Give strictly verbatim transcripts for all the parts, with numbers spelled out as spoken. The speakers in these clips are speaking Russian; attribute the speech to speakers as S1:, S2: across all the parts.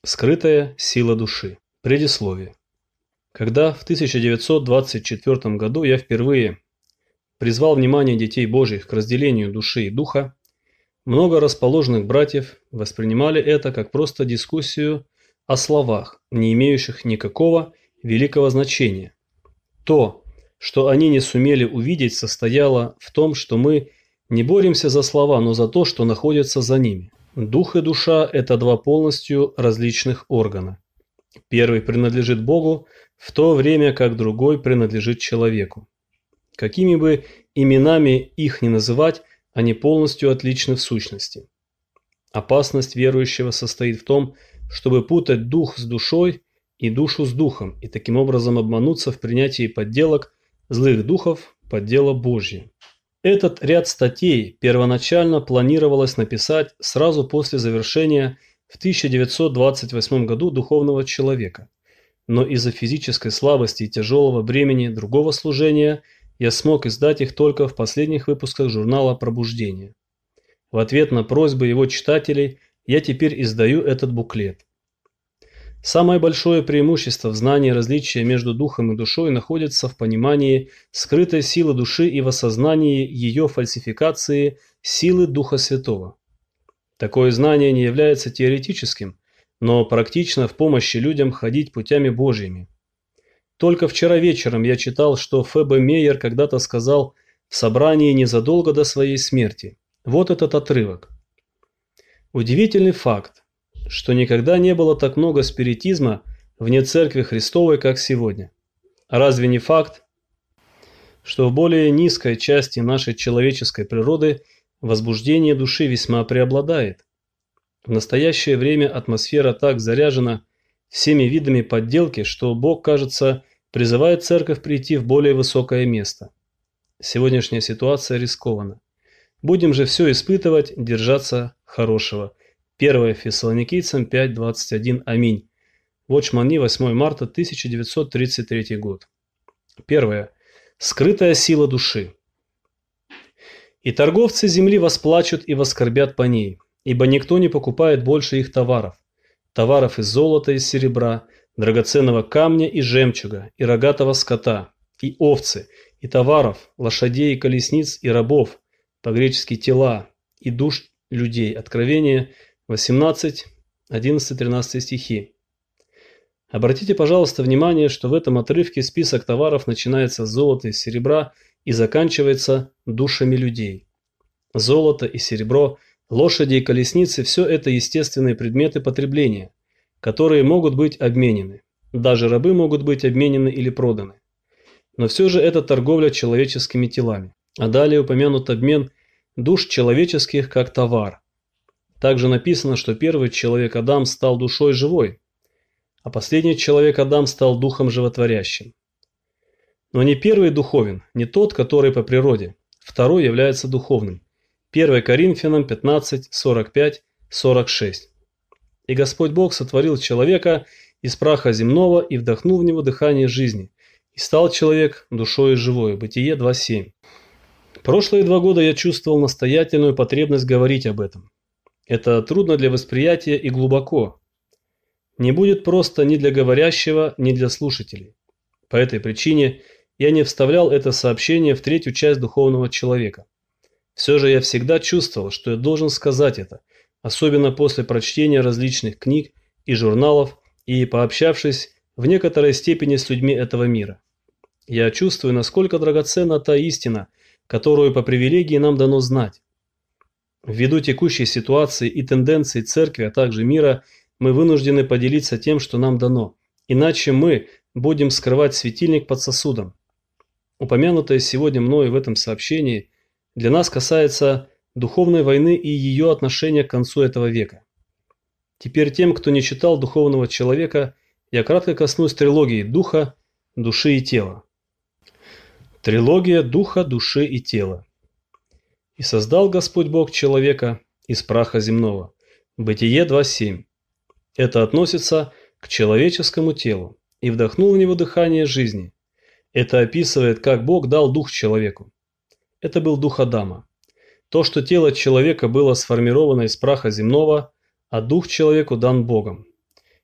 S1: Скрытая сила души. Предисловие. Когда в тысяча девятьсот двадцать четвёртом году я впервые призвал внимание детей Божьих к разделению души и духа, много расположенных братьев воспринимали это как просто дискуссию о словах, не имеющих никакого великого значения. То, что они не сумели увидеть, состояло в том, что мы не боремся за слова, но за то, что находится за ними. Дух и душа – это два полностью различных органа. Первый принадлежит Богу, в то время как другой принадлежит человеку. Какими бы именами их ни называть, они полностью отличны в сущности. Опасность верующего состоит в том, чтобы путать дух с душой и душу с духом, и таким образом обмануться в принятии подделок злых духов под дело Божье. Этот ряд статей первоначально планировалось написать сразу после завершения в тысяча девятьсот двадцать восьмом году духовного человека, но из-за физической слабости и тяжелого бремени другого служения я смог издать их только в последних выпусках журнала «Пробуждение». В ответ на просьбы его читателей я теперь издаю этот буклет. Самое большое преимущество в знании различия между духом и душой находится в понимании скрытой силы души и в осознании ее фальсификации силы Духа Святого. Такое знание не является теоретическим, но практично в помощи людям ходить путями Божьими. Только вчера вечером я читал, что Ф Б Мейер когда-то сказал в собрании незадолго до своей смерти. Вот этот отрывок. Удивительный факт, что никогда не было так много спиритизма вне Церкви Христовой, как сегодня. Разве не факт, что в более низкой части нашей человеческой природы возбуждение души весьма преобладает? В настоящее время атмосфера так заряжена всеми видами подделки, что Бог, кажется, призывает Церковь прийти в более высокое место. Сегодняшняя ситуация рискована. Будем же все испытывать, держаться хорошего. первое Фессалоникийцам пять двадцать один. Аминь. Watchman Nee, восьмое марта тысяча девятьсот тридцать третий год. Первое. Скрытая сила души. «И торговцы земли восплачут и воскорбят по ней, ибо никто не покупает больше их товаров, товаров из золота и серебра, драгоценного камня и жемчуга, и рогатого скота, и овцы, и товаров, лошадей и колесниц, и рабов, по-гречески тела, и душ людей». Откровение восемнадцать, одиннадцать, тринадцать стихи. Обратите, пожалуйста, внимание, что в этом отрывке список товаров начинается с золота и серебра и заканчивается душами людей. Золото и серебро, лошади и колесницы – все это естественные предметы потребления, которые могут быть обменены. Даже рабы могут быть обменены или проданы. Но все же это торговля человеческими телами. А далее упомянут обмен душ человеческих как товар. Также написано, что первый человек Адам стал душой живой, а последний человек Адам стал духом животворящим. Но не первый духовен, не тот, который по природе, второй является духовным. первое Коринфянам пятнадцать, сорок пять, сорок шесть. «И Господь Бог сотворил человека из праха земного и вдохнул в него дыхание жизни, и стал человек душою живою». Бытие два семь. Прошлые два года я чувствовал настоятельную потребность говорить об этом. Это трудно для восприятия и глубоко. Не будет просто ни для говорящего, ни для слушателей. По этой причине я не вставлял это сообщение в третью часть духовного человека. Все же я всегда чувствовал, что я должен сказать это, особенно после прочтения различных книг и журналов и пообщавшись в некоторой степени с людьми этого мира. Я чувствую, насколько драгоценна та истина, которую по привилегии нам дано знать. Ввиду текущей ситуации и тенденций церкви, а также мира, мы вынуждены поделиться тем, что нам дано. Иначе мы будем скрывать светильник под сосудом. Упомянутое сегодня мною в этом сообщении для нас касается духовной войны и ее отношения к концу этого века. Теперь тем, кто не читал духовного человека, я кратко коснусь трилогии духа, души и тела. Трилогия духа, души и тела. «И создал Господь Бог человека из праха земного». Бытие два семь. Это относится к человеческому телу. «И вдохнул в него дыхание жизни». Это описывает, как Бог дал дух человеку. Это был дух Адама. То, что тело человека было сформировано из праха земного, а дух человеку дан Богом.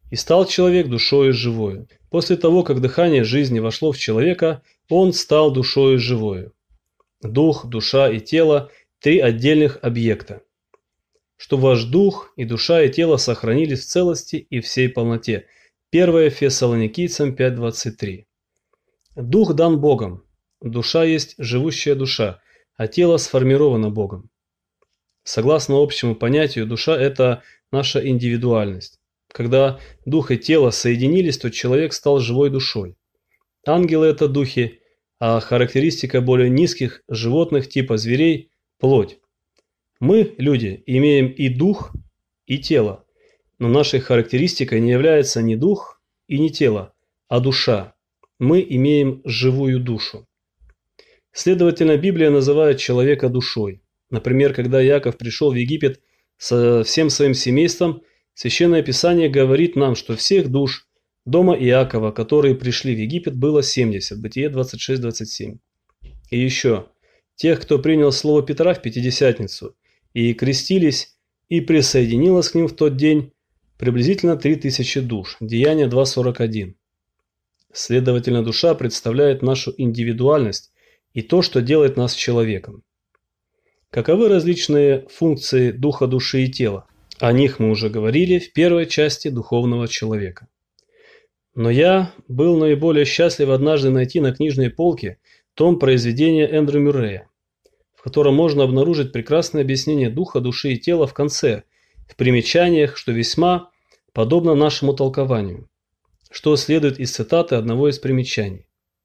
S1: И стал человек душою живою. После того, как дыхание жизни вошло в человека, он стал душою живою. Дух, душа и тело – три отдельных объекта. Что ваш дух и душа и тело сохранились в целости и всей полноте. первое Фессалоникийцам пять двадцать три. Дух дан Богом, душа есть живущая душа, а тело сформировано Богом. Согласно общему понятию, душа – это наша индивидуальность. Когда дух и тело соединились, то человек стал живой душой. Ангелы – это духи, а характеристика более низких животных типа зверей – плоть. Мы, люди, имеем и дух, и тело, но нашей характеристикой не является ни дух и ни тело, а душа. Мы имеем живую душу. Следовательно, Библия называет человека душой. Например, когда Иаков пришел в Египет со всем своим семейством, Священное Писание говорит нам, что всех душ дома Иакова, которые пришли в Египет, было семьдесят. Бытие двадцать шесть двадцать семь. И еще, тех, кто принял слово Петра в Пятидесятницу и крестились, и присоединилось к ним в тот день приблизительно три тысячи душ. Деяния два сорок один. Следовательно, душа представляет нашу индивидуальность и то, что делает нас человеком. Каковы различные функции духа, души и тела? О них мы уже говорили в первой части духовного человека. Но я был наиболее счастлив однажды найти на книжной полке том произведения Эндрю Мюррея, в котором можно обнаружить прекрасное объяснение духа, души и тела в конце, в примечаниях, что весьма подобно нашему толкованию, что следует из цитаты одного из примечаний.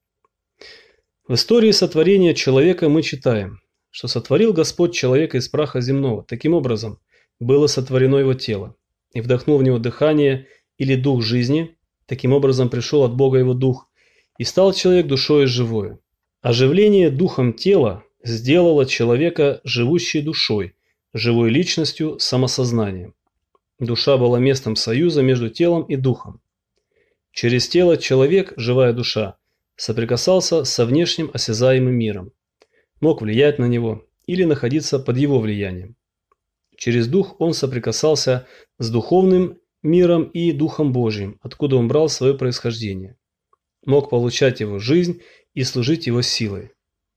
S1: В истории сотворения человека мы читаем, что сотворил Господь человека из праха земного. Таким образом, было сотворено его тело, и вдохнул в него дыхание или дух жизни, таким образом пришел от Бога его дух, и стал человек душою живою. Оживление духом тела сделало человека живущей душой, живой личностью, самосознанием. Душа была местом союза между телом и духом. Через тело человек, живая душа, соприкасался со внешним осязаемым миром, мог влиять на него или находиться под его влиянием. Через дух он соприкасался с духовным миром и Духом Божиим, откуда он брал свое происхождение, мог получать его жизнь и служить его силой.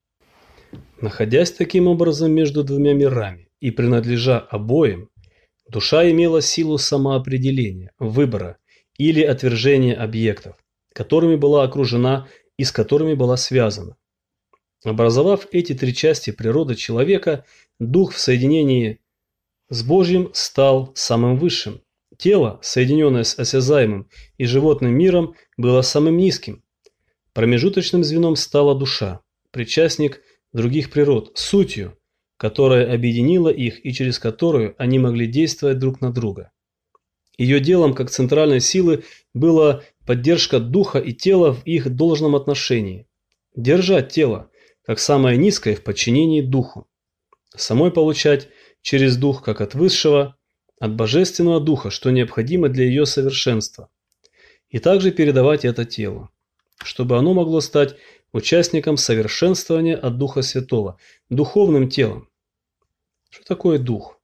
S1: Находясь таким образом между двумя мирами и принадлежа обоим, душа имела силу самоопределения, выбора или отвержения объектов, которыми была окружена и с которыми была связана. Образовав эти три части природы человека, дух в соединении с Божьим стал самым высшим. Тело, соединенное с осязаемым и животным миром, было самым низким. Промежуточным звеном стала душа, причастник других природ, сутью, которая объединила их и через которую они могли действовать друг на друга. Ее делом, как центральной силы, была поддержка духа и тела в их должном отношении. Держать тело, как самое низкое, в подчинении духу. Самой получать через дух, как от высшего, от божественного духа, что необходимо для ее совершенства. И также передавать это телу, чтобы оно могло стать участником совершенствования от Духа Святого, духовным телом. Что такое дух?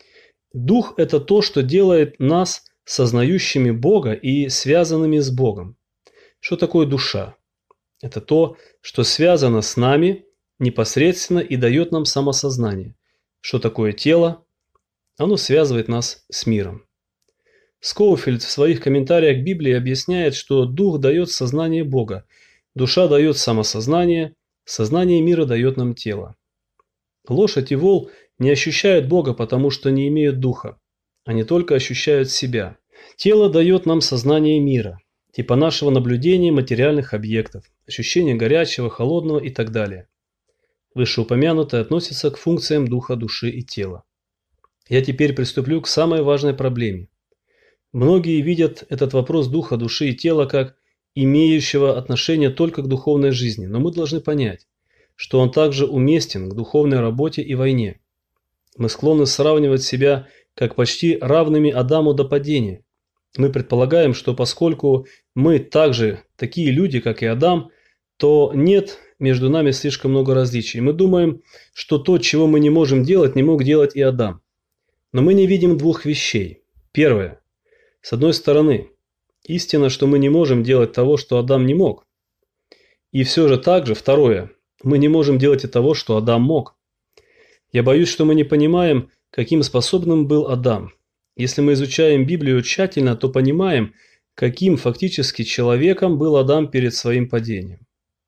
S1: Дух – это то, что делает нас сознающими Бога и связанными с Богом. Что такое душа? Это то, что связано с нами непосредственно и дает нам самосознание. Что такое тело? Оно связывает нас с миром. Скоуфильд в своих комментариях к Библии объясняет, что дух дает сознание Бога, душа дает самосознание, сознание мира дает нам тело. Лошадь и вол не ощущают Бога, потому что не имеют духа. Они только ощущают себя. Тело дает нам сознание мира, типа нашего наблюдения материальных объектов, ощущения горячего, холодного и так далее. Вышеупомянутое относится к функциям духа, души и тела. Я теперь приступлю к самой важной проблеме. Многие видят этот вопрос духа, души и тела как имеющего отношение только к духовной жизни, но мы должны понять, что он также уместен к духовной работе и войне. Мы склонны сравнивать себя как почти равными Адаму до падения. Мы предполагаем, что поскольку мы также такие люди, как и Адам, то нет между нами слишком много различий. Мы думаем, что то, чего мы не можем делать, не мог делать и Адам. Но мы не видим двух вещей. Первое. С одной стороны, Истина, что мы не можем делать того, что Адам не мог. И все же также, второе, мы не можем делать и того, что Адам мог. Я боюсь, что мы не понимаем, каким способным был Адам. Если мы изучаем Библию тщательно, то понимаем, каким фактически человеком был Адам перед своим падением.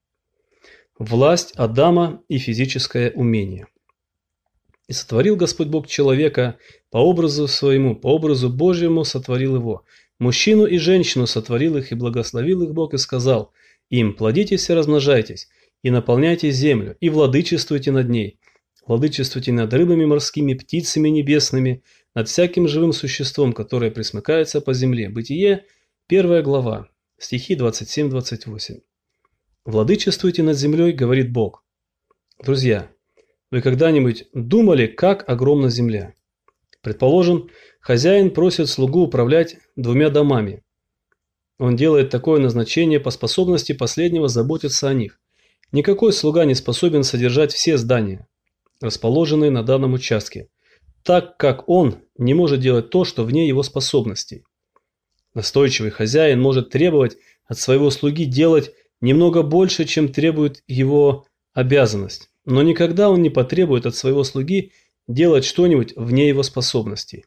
S1: Власть Адама и физическое умение. «И сотворил Господь Бог человека по образу своему, по образу Божьему сотворил его. Мужчину и женщину сотворил их, и благословил их Бог, и сказал им: плодитесь и размножайтесь, и наполняйте землю, и владычествуйте над ней. Владычествуйте над рыбами морскими, птицами небесными, над всяким живым существом, которое пресмыкается по земле». Бытие, первая глава, стихи двадцать семь двадцать восемь. «Владычествуйте над землей, говорит Бог». Друзья, вы когда-нибудь думали, как огромна земля? Предположим, хозяин просит слугу управлять двумя домами. Он делает такое назначение по способности последнего заботиться о них. Никакой слуга не способен содержать все здания, расположенные на данном участке, так как он не может делать то, что вне его способностей. Настойчивый хозяин может требовать от своего слуги делать немного больше, чем требует его обязанность, но никогда он не потребует от своего слуги делать что-нибудь вне его способностей.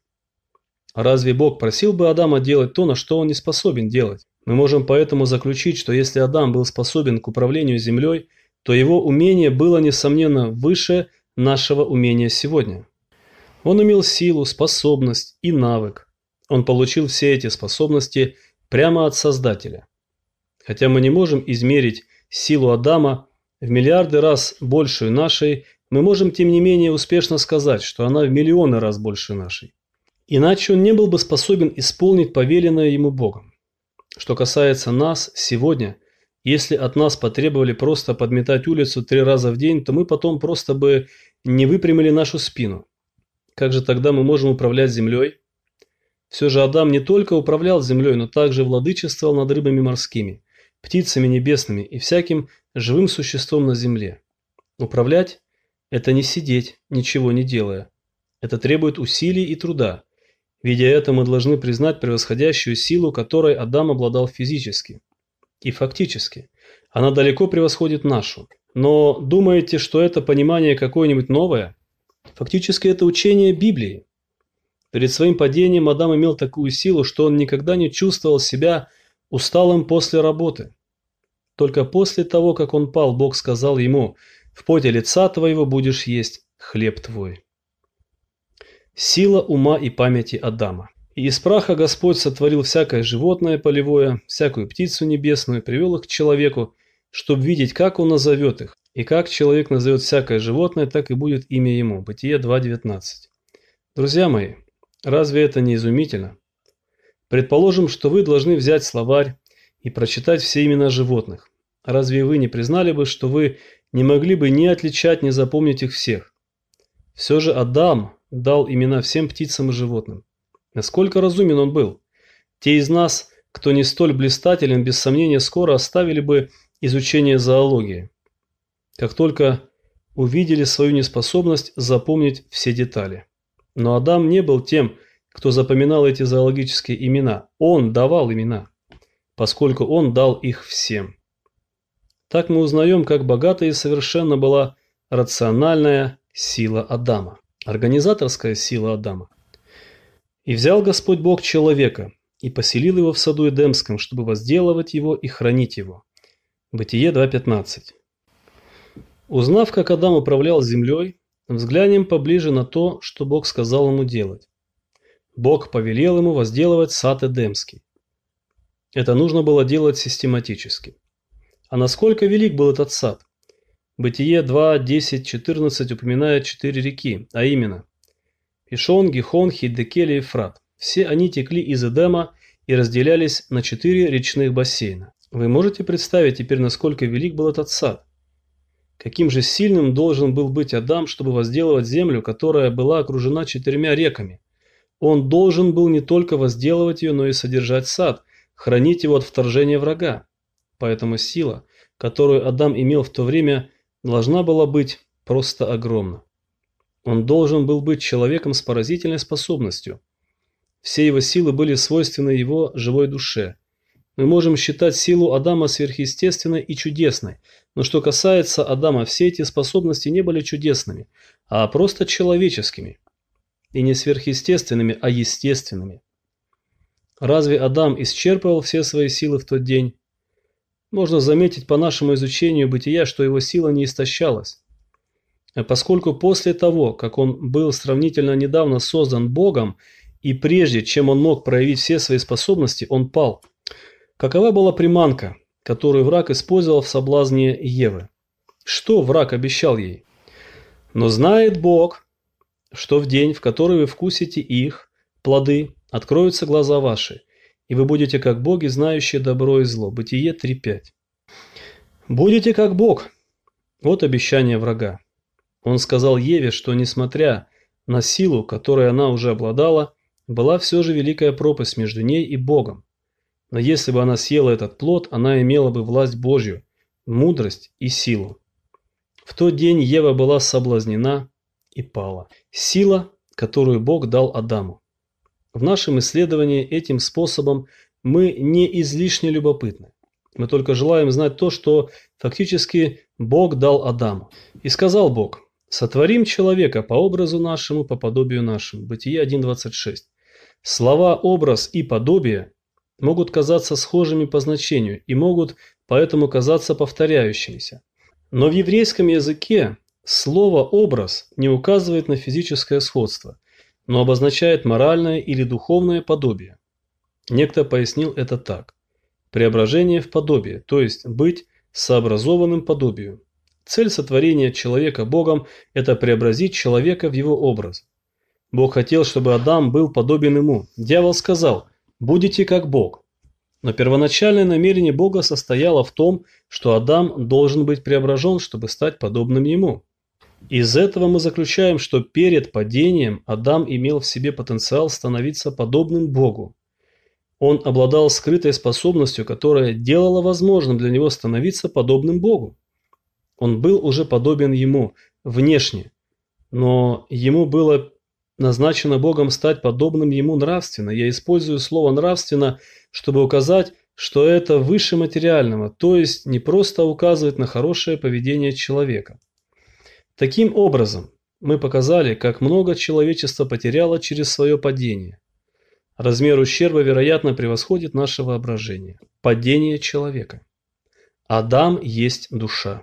S1: А разве Бог просил бы Адама делать то, на что он не способен делать? Мы можем поэтому заключить, что если Адам был способен к управлению землей, то его умение было, несомненно, выше нашего умения сегодня. Он имел силу, способность и навык. Он получил все эти способности прямо от Создателя. Хотя мы не можем измерить силу Адама в миллиарды раз большую нашей, мы можем тем не менее успешно сказать, что она в миллионы раз больше нашей. Иначе он не был бы способен исполнить повеленное ему Богом. Что касается нас сегодня, если от нас потребовали просто подметать улицу три раза в день, то мы потом просто бы не выпрямили нашу спину. Как же тогда мы можем управлять землей? Все же Адам не только управлял землей, но также владычествовал над рыбами морскими, птицами небесными и всяким живым существом на земле. Управлять – это не сидеть, ничего не делая. Это требует усилий и труда. Видя это, мы должны признать превосходящую силу, которой Адам обладал физически. И фактически. Она далеко превосходит нашу. Но думаете, что это понимание какое-нибудь новое? Фактически это учение Библии. Перед своим падением Адам имел такую силу, что он никогда не чувствовал себя усталым после работы. Только после того, как он пал, Бог сказал ему: «В поте лица твоего будешь есть хлеб твой». Сила ума и памяти Адама. «И из праха Господь сотворил всякое животное полевое, всякую птицу небесную, привел их к человеку, чтобы видеть, как он назовет их. И как человек назовет всякое животное, так и будет имя ему». Бытие два девятнадцать. Друзья мои, разве это не изумительно? Предположим, что вы должны взять словарь и прочитать все имена животных. Разве вы не признали бы, что вы не могли бы ни отличать, ни запомнить их всех? Все же Адам дал имена всем птицам и животным. Насколько разумен он был? Те из нас, кто не столь блистателен, без сомнения скоро оставили бы изучение зоологии, как только увидели свою неспособность запомнить все детали. Но Адам не был тем, кто запоминал эти зоологические имена. Он давал имена, поскольку он дал их всем. Так мы узнаем, как богата и совершенна была рациональная сила Адама, организаторская сила Адама. «И взял Господь Бог человека, и поселил его в саду Эдемском, чтобы возделывать его и хранить его». Бытие два пятнадцать. Узнав, как Адам управлял землей, взглянем поближе на то, что Бог сказал ему делать. Бог повелел ему возделывать сад Эдемский. Это нужно было делать систематически. А насколько велик был этот сад? Бытие два десять четырнадцать упоминает четыре реки, а именно Пишон, Гихон, Хиддекель и Ефрат. Все они текли из Эдема и разделялись на четыре речных бассейна. Вы можете представить теперь, насколько велик был этот сад? Каким же сильным должен был быть Адам, чтобы возделывать землю, которая была окружена четырьмя реками? Он должен был не только возделывать ее, но и содержать сад, хранить его от вторжения врага. Поэтому сила, которую Адам имел в то время, должна была быть просто огромна. Он должен был быть человеком с поразительной способностью. Все его силы были свойственны его живой душе. мы можем считать силу Адама сверхъестественной и чудесной, но что касается Адама, все эти способности не были чудесными, а просто человеческими, и не сверхъестественными, а естественными. Разве Адам исчерпывал все свои силы в тот день? Можно заметить по нашему изучению бытия, что его сила не истощалась. А поскольку после того, как он был сравнительно недавно создан Богом, и прежде чем он мог проявить все свои способности, он пал. Какова была приманка, которую враг использовал в соблазне Евы? Что враг обещал ей? Но знает Бог, что в день, в который вы вкусите их, плоды, откроются глаза ваши, и вы будете как боги, знающие добро и зло. Бытие три пять. Будете как Бог. Вот обещание врага. Он сказал Еве, что несмотря на силу, которой она уже обладала, была все же великая пропасть между ней и Богом. Но если бы она съела этот плод, она имела бы власть Божью, мудрость и силу. В тот день Ева была соблазнена и пала. Сила, которую Бог дал Адаму. В нашем исследовании этим способом мы не излишне любопытны. Мы только желаем знать то, что фактически Бог дал Адаму. И сказал Бог: «Сотворим человека по образу нашему, по подобию нашему». Бытие один двадцать шесть. Слова «образ» и «подобие» могут казаться схожими по значению и могут поэтому казаться повторяющимися. Но в еврейском языке слово «образ» не указывает на физическое сходство, но обозначает моральное или духовное подобие. Некто пояснил это так: преображение в подобие, то есть быть сообразованным подобию. Цель сотворения человека Богом – это преобразить человека в его образ. Бог хотел, чтобы Адам был подобен ему. Дьявол сказал: «Будете как Бог». Но первоначальное намерение Бога состояло в том, что Адам должен быть преображен, чтобы стать подобным ему. Из этого мы заключаем, что перед падением Адам имел в себе потенциал становиться подобным Богу. Он обладал скрытой способностью, которая делала возможным для него становиться подобным Богу. Он был уже подобен ему внешне, но ему было назначено Богом стать подобным ему нравственно. Я использую слово «нравственно», чтобы указать, что это выше материального, то есть не просто указывает на хорошее поведение человека. Таким образом, мы показали, как много человечество потеряло через свое падение. Размер ущерба, вероятно, превосходит наше воображение. Падение человека. Адам есть душа.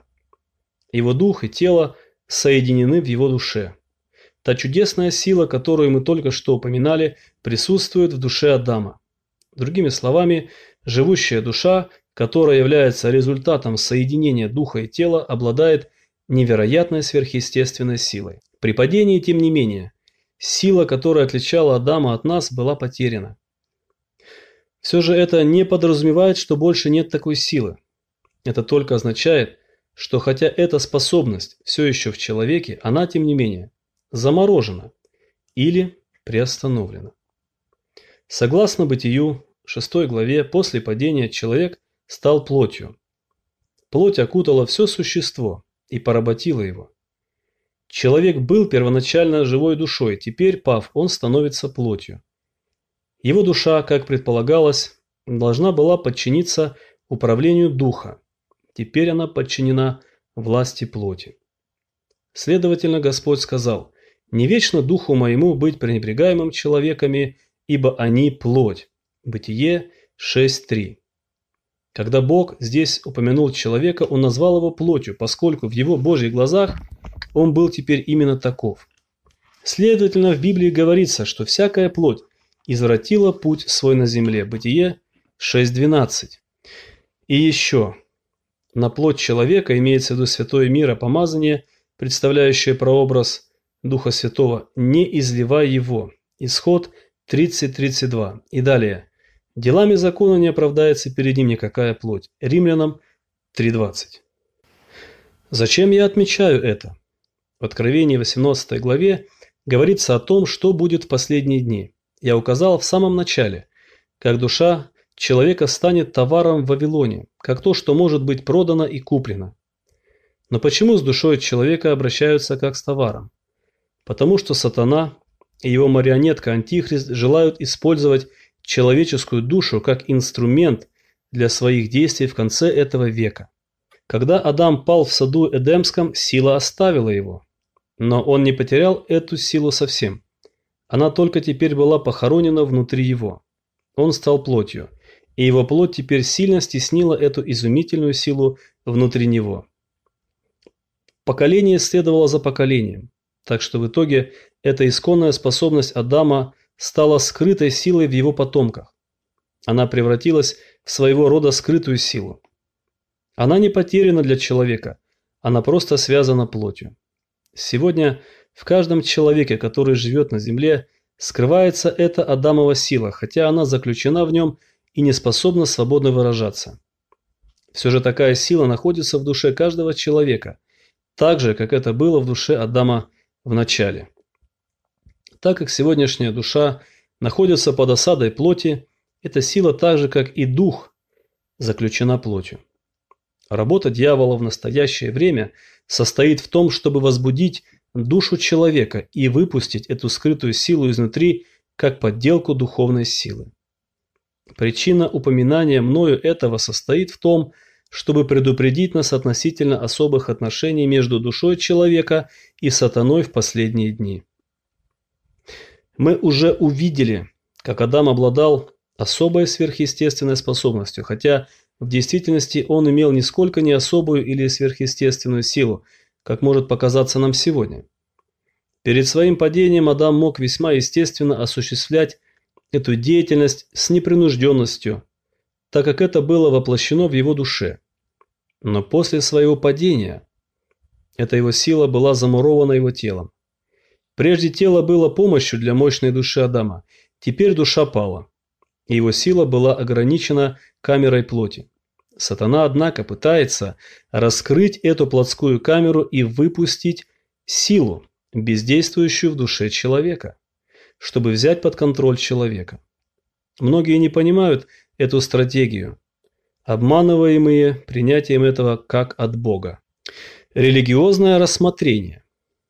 S1: Его дух и тело соединены в его душе. Та чудесная сила, которую мы только что упоминали, присутствует в душе Адама. Другими словами, живущая душа, которая является результатом соединения духа и тела, обладает невероятной сверхъестественной силой. При падении, тем не менее, сила, которая отличала Адама от нас, была потеряна. Все же это не подразумевает, что больше нет такой силы. Это только означает, что хотя эта способность все еще в человеке, она, тем не менее, заморожена или приостановлена. Согласно Бытию, шестой главе, после падения человек стал плотью. Плоть окутала все существо и поработила его. Человек был первоначально живой душой, теперь, пав, он становится плотью. Его душа, как предполагалось, должна была подчиниться управлению духа. Теперь она подчинена власти плоти. Следовательно, Господь сказал: «Не вечно духу моему быть пренебрегаемым человеками, ибо они плоть». Бытие шесть три. Когда Бог здесь упомянул человека, Он назвал его плотью, поскольку в его Божьих глазах он был теперь именно таков. Следовательно, в Библии говорится, что всякая плоть извратила путь свой на земле. Бытие шесть двенадцать. И еще. На плоть человека имеется в виду святое миропомазание, представляющее прообраз Духа Святого, не изливай его. Исход тридцать тридцать два. И далее. Делами закона не оправдается перед ним никакая плоть. Римлянам три двадцать. Зачем я отмечаю это? В Откровении восемнадцатой главе говорится о том, что будет в последние дни. Я указал в самом начале, как душа человека станет товаром в Вавилоне, как то, что может быть продано и куплено. Но почему с душой человека обращаются как с товаром? Потому что сатана и его марионетка Антихрист желают использовать человеческую душу как инструмент для своих действий в конце этого века. Когда Адам пал в саду Эдемском, сила оставила его. Но он не потерял эту силу совсем. Она только теперь была похоронена внутри его. Он стал плотью, и его плоть теперь сильно стеснила эту изумительную силу внутри него. Поколение следовало за поколением, так что в итоге эта исконная способность Адама стала скрытой силой в его потомках. Она превратилась в своего рода скрытую силу. Она не потеряна для человека, она просто связана плотью. Сегодня в каждом человеке, который живет на земле, скрывается эта Адамова сила, хотя она заключена в нем и не способна свободно выражаться. Все же такая сила находится в душе каждого человека, так же, как это было в душе Адама в начале. Так как сегодняшняя душа находится под осадой плоти, эта сила так же, как и дух, заключена плотью. Работа дьявола в настоящее время состоит в том, чтобы возбудить душу человека и выпустить эту скрытую силу изнутри, как подделку духовной силы. Причина упоминания мною этого состоит в том, чтобы предупредить нас относительно особых отношений между душой человека и сатаной в последние дни. Мы уже увидели, как Адам обладал особой сверхъестественной способностью, хотя в действительности он имел нисколько не особую или сверхъестественную силу, как может показаться нам сегодня. Перед своим падением Адам мог весьма естественно осуществлять эту деятельность с непринужденностью, так как это было воплощено в его душе. Но после своего падения эта его сила была замурована его телом. Прежде тело было помощью для мощной души Адама, теперь душа пала, и его сила была ограничена камерой плоти. Сатана, однако, пытается раскрыть эту плотскую камеру и выпустить силу, бездействующую в душе человека, чтобы взять под контроль человека. Многие не понимают эту стратегию, обманываемые принятием этого как от Бога. Религиозное рассмотрение.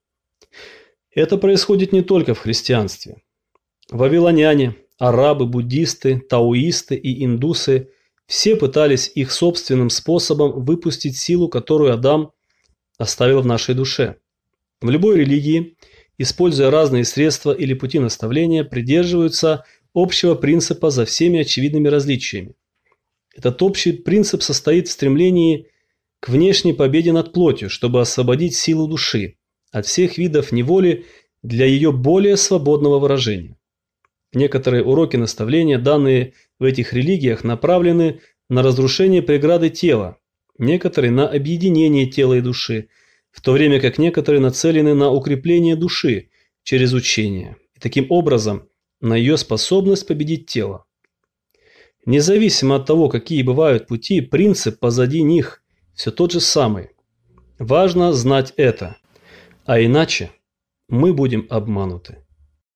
S1: Это происходит не только в христианстве. Вавилоняне, арабы, буддисты, таоисты и индусы все пытались их собственным способом выпустить силу, которую Адам оставил в нашей душе. В любой религии, используя разные средства или пути наставления, придерживаются общего принципа за всеми очевидными различиями. Этот общий принцип состоит в стремлении к внешней победе над плотью, чтобы освободить силу души от всех видов неволи для ее более свободного выражения. Некоторые уроки наставления, данные в этих религиях, направлены на разрушение преграды тела, некоторые на объединение тела и души, в то время как некоторые нацелены на укрепление души через учение, и таким образом на ее способность победить тело. Независимо от того, какие бывают пути, принцип позади них все тот же самый. Важно знать это, а иначе мы будем обмануты.